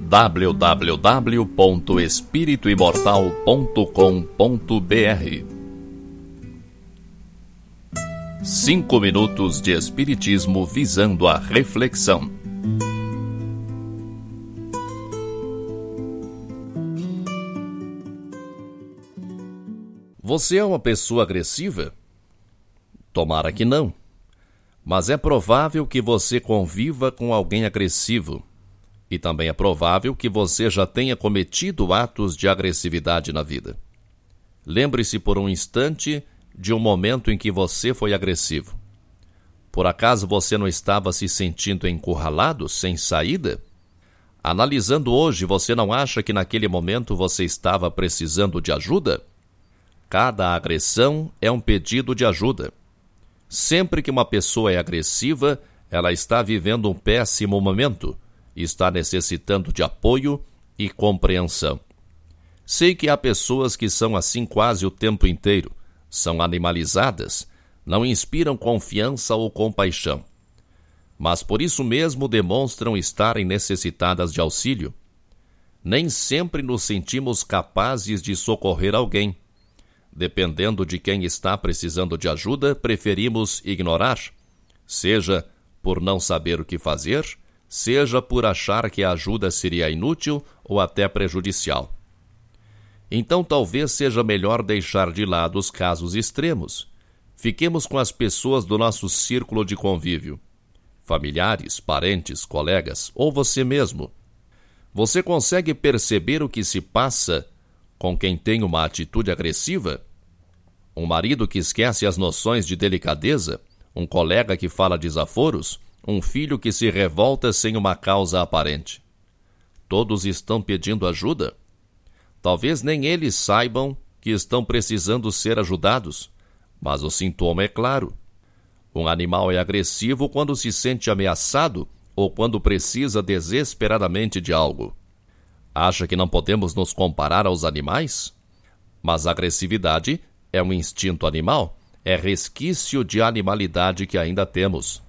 www.espirituimortal.com.br 5 minutos de Espiritismo visando a reflexão. Você é uma pessoa agressiva? Tomara que não. Mas é provável que você conviva com alguém agressivo. E também é provável que você já tenha cometido atos de agressividade na vida. Lembre-se por um instante de um momento em que você foi agressivo. Por acaso você não estava se sentindo encurralado, sem saída? Analisando hoje, você não acha que naquele momento você estava precisando de ajuda? Cada agressão é um pedido de ajuda. Sempre que uma pessoa é agressiva, ela está vivendo um péssimo momento, está necessitando de apoio e compreensão. Sei que há pessoas que são assim quase o tempo inteiro, são animalizadas, não inspiram confiança ou compaixão. Mas por isso mesmo demonstram estarem necessitadas de auxílio. Nem sempre nos sentimos capazes de socorrer alguém. Dependendo de quem está precisando de ajuda, preferimos ignorar, seja por não saber o que fazer, seja por achar que a ajuda seria inútil ou até prejudicial. Então talvez seja melhor deixar de lado os casos extremos. Fiquemos com as pessoas do nosso círculo de convívio. Familiares, parentes, colegas ou você mesmo. Você consegue perceber o que se passa com quem tem uma atitude agressiva? Um marido que esquece as noções de delicadeza? Um colega que fala desaforos? Um filho que se revolta sem uma causa aparente? Todos estão pedindo ajuda? Talvez nem eles saibam que estão precisando ser ajudados, mas o sintoma é claro. Um animal é agressivo quando se sente ameaçado ou quando precisa desesperadamente de algo. Acha que não podemos nos comparar aos animais? Mas a agressividade é um instinto animal, é resquício de animalidade que ainda temos.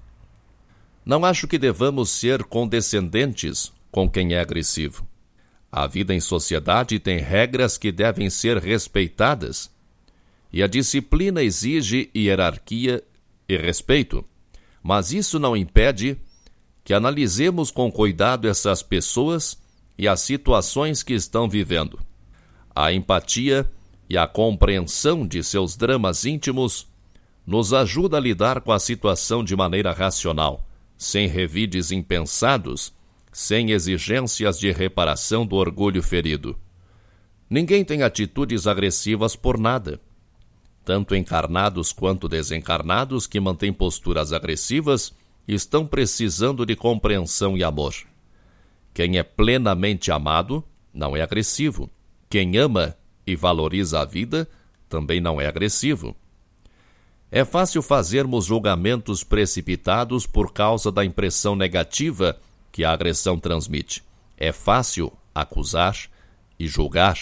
Não acho que devamos ser condescendentes com quem é agressivo. A vida em sociedade tem regras que devem ser respeitadas, e a disciplina exige hierarquia e respeito. Mas isso não impede que analisemos com cuidado essas pessoas e as situações que estão vivendo. A empatia e a compreensão de seus dramas íntimos nos ajuda a lidar com a situação de maneira racional, sem revides impensados, sem exigências de reparação do orgulho ferido. Ninguém tem atitudes agressivas por nada. Tanto encarnados quanto desencarnados que mantêm posturas agressivas estão precisando de compreensão e amor. Quem é plenamente amado não é agressivo. Quem ama e valoriza a vida também não é agressivo. É fácil fazermos julgamentos precipitados por causa da impressão negativa que a agressão transmite. É fácil acusar e julgar.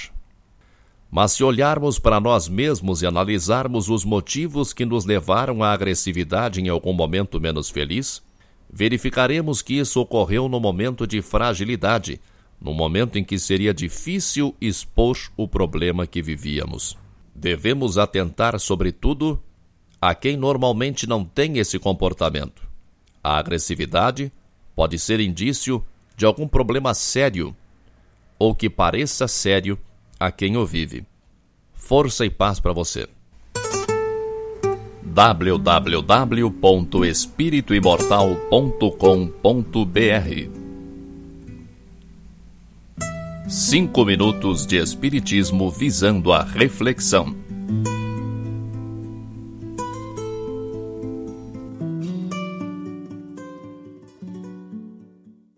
Mas se olharmos para nós mesmos e analisarmos os motivos que nos levaram à agressividade em algum momento menos feliz, verificaremos que isso ocorreu no momento de fragilidade, no momento em que seria difícil expor o problema que vivíamos. Devemos atentar, sobretudo, a quem normalmente não tem esse comportamento. A agressividade pode ser indício de algum problema sério, ou que pareça sério a quem o vive. Força e paz para você. www.espirituimortal.com.br 5 minutos de Espiritismo visando a reflexão.